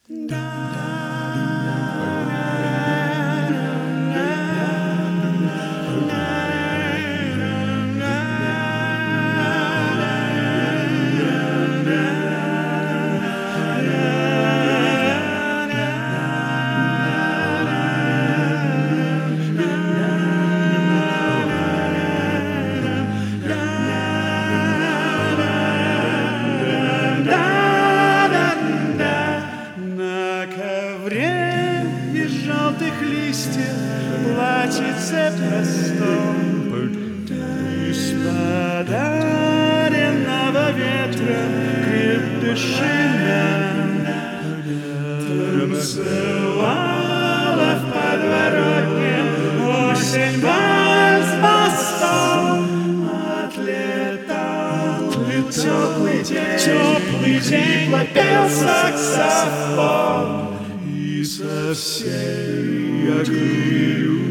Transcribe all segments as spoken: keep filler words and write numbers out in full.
Платьице простом из подаренного ветром крепдышина танцевала в подворотне осень вальс мостом. Отлетал теплый день, теплый день, попел саксофон, и со всей округи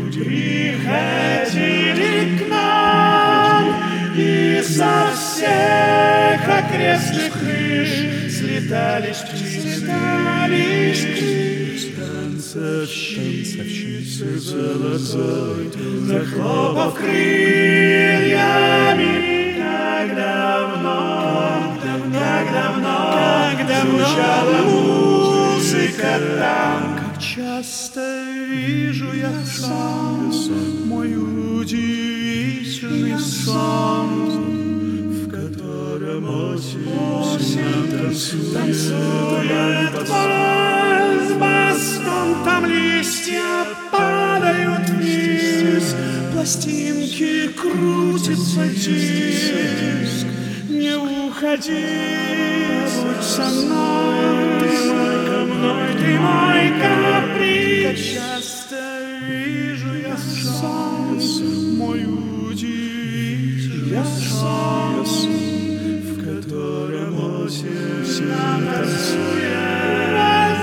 приходили к нам, и со всех окрестных крыш слетались птицы, слетались птицы. Танцовщицы золотой, захлопав крыльями, как давно, как давно, как давно звучала музыка там. Часто вижу я сон, мой удивительный сон, в котором осень танцует вальс бастон. Там листья падают вниз, пластинки крутится диск. Не уходи, будь со мной, со мной, ты мой каприз. Часто вижу я сон, мой удивительный сон, в котором осень танцует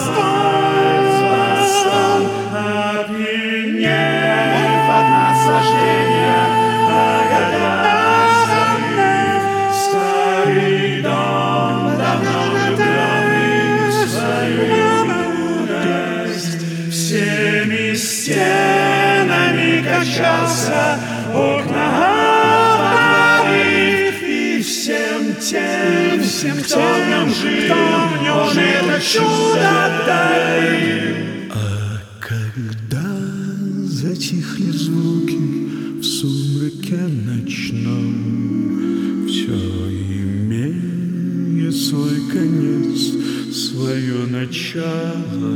востон, опьянев от наслаждения, старый дом, давно влюбленный в свою юность, всеми стенами качался, окна отворив, и всем тем, всем кто в нем жил, он это чудо дарил. А когда затихли звуки в сумраке ночном, все имеет свой конец, свое начало,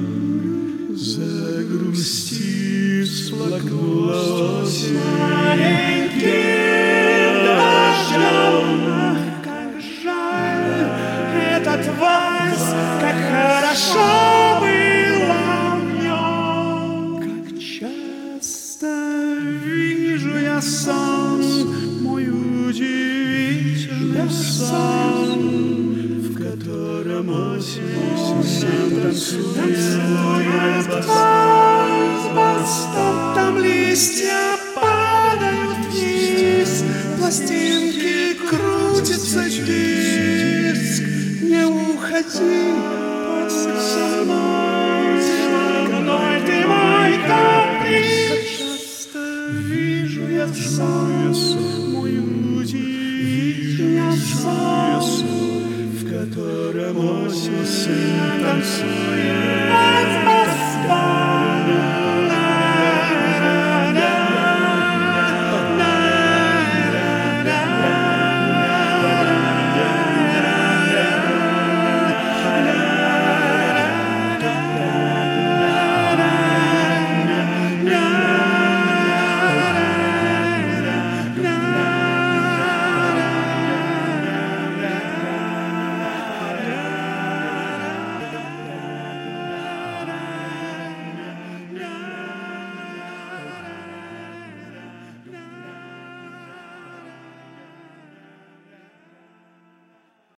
загрустив, сплакнула осень маленьким дождем. Ах, как жаль этот вальс, как хорошо было в нем. Как часто вижу я сон, мой удивительный сон, в котором осень танцует вальс бастон. Там листья падают вниз, пластинки крутится диск. Не уходи, будь со мной, со мной, ты мой каприз. Как часто вижу я сон, мой удивительный сон, в котором осень танцует вальс бастон.